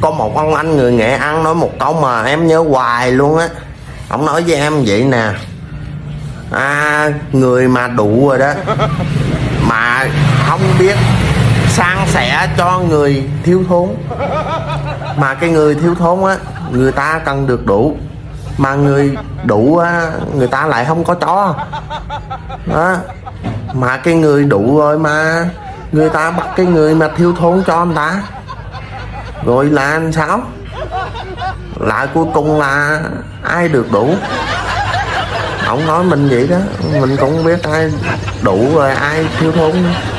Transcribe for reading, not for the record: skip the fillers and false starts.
có một ông anh người Nghệ An nói một câu mà em nhớ hoài luôn á. Ông nói với em vậy nè: người mà đủ rồi đó mà không biết san sẻ cho người thiếu thốn, mà cái người thiếu thốn á người ta cần được đủ, mà người đủ á người ta lại không có cho đó. Mà cái người đủ rồi mà người ta bắt cái người mà thiếu thốn cho người ta, rồi là anh sao lại cuối cùng là ai được đủ. Ông nói mình vậy đó, mình cũng không biết ai đủ rồi ai thiếu thốn nữa.